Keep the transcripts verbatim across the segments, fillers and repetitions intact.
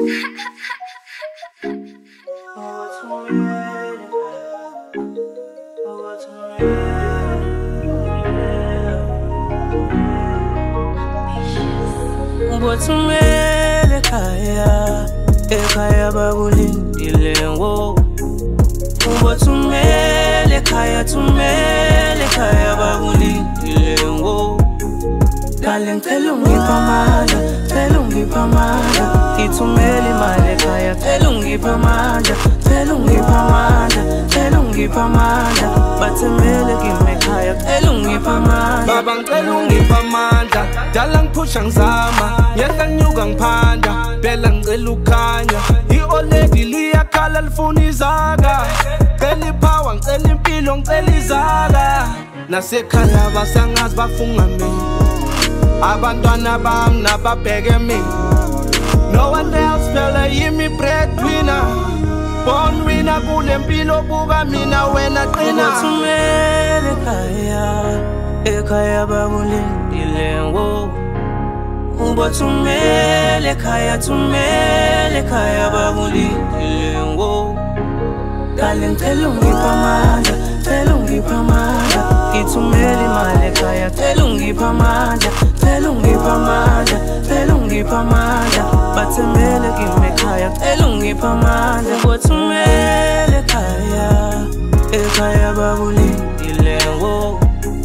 Ubothumele ekhaya, ekhaya bakulindile wo. Ubothumele ekhaya, thumele ekhaya bakulindile wo. Dale ngicela ungipha amandla, cela ungipha amandla. Ngithumele imali ekhaya, cela ungipha amandla, cela ungipha amandla, cela ungipha amandla. Bathemele kimi ekhaya, cela ungipha amandla. Baba ngicela ungipha amandla, dala ngiphusha ngizama, ngiyehla nginyuka ngiphanda, phela ngicela ukukhanya. I-oledi liyakhala lifuna izaka, ngicela ipower, ngicela impilo, ngicela izaka. Nasekhaya basangazi bafunga mina, abantwana bami nababheke mina. No one else phela yimi breadwinner, born winner kule mpilo buka mina wena qina. Ubothumele ekhaya, ekhaya bakulindile wo. Ubothumele ekhaya, thumele ekhaya bakulindile wo. Dale ngicela ungipha amandla, cela ungipha amandla. Ngithumele imali ekhaya, cela ungipha amandla, cela ungipha amandla, cela ungipha amandla. Bathemele kimi ekhaya, cela ungipha amandla. Ubothumele ekhaya, ekhaya bakulindile wo.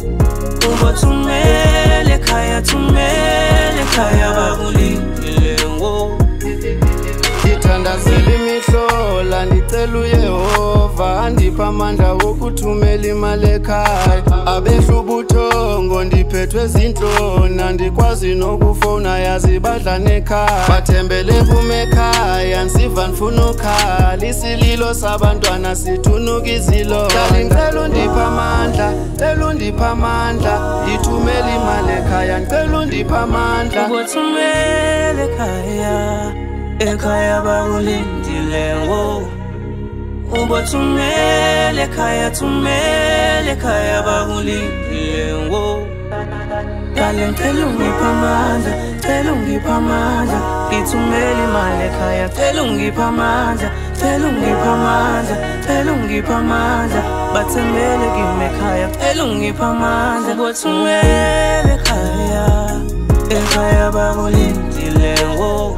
Ubothumele ekhaya, thumele ekhaya bakulindile wo. Ngithandazela imihlola, ngicela uYehova andiphe amandla wokuthumela imali ekhaya. Abehla ubuthongo ndiphethwe zinhloni, ndikwazi nokufona yazi badla nekhaya. Bathembele kuma ekhaya, nsiva nifuna ukhala, isililo sabantwana sithunuka izilo. Dale ngicela undiphe amandla, cela undiphe amandla. Ngithumela imali ekhaya, ngicela undiphe amandla. Ubothumele ekhaya, ekhaya bakulindile wo. Ubothumele ekhaya, thumele ekhaya bakulindile wo. Dale ngicela ungipha amandla, cela ungipha amandla. Ngithumele imali ekhaya, cela ungipha amandla, cela ungipha amandla, cela ungipha amandla. Bathemele kimi ekhaya, cela ungipha amandla. Ubothumele ekhaya, ekhaya bakulindile wo.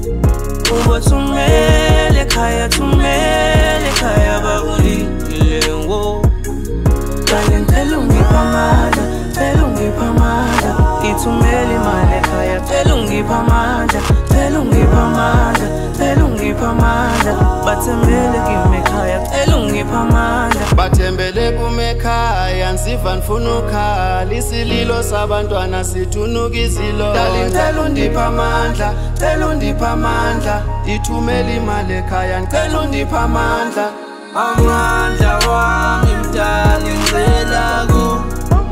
Ubothumele ekhaya, thumele ekhaya bakulindile wo. Dale ngicela ungipha amandla, cela ungipha amandla. Ngithumele imali ekhaya, cela ungipha amandla, cela ungipha amandla, cela ungipha amandla. Bathemele kimi ekhaya, cela ungipha amandla. Bathembele kuma ekhaya, nsiva nifuna ukhala, isililo sabantwana sithunuka izilo. Dale ngicela undiphe amandla, cela undiphe amandla. Ngithumele imali ekhaya, ngicela undiphe amandla. Amandla wami mdali ngicela ku,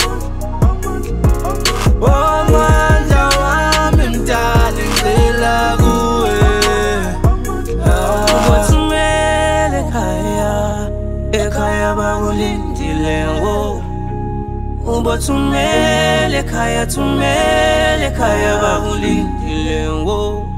amandla wami mdali ngicela kuwe. Ubothumele ekhaya, ekhaya bakulindile wo. Ubothumele ekhaya, thumele ekhaya bakulindile wo.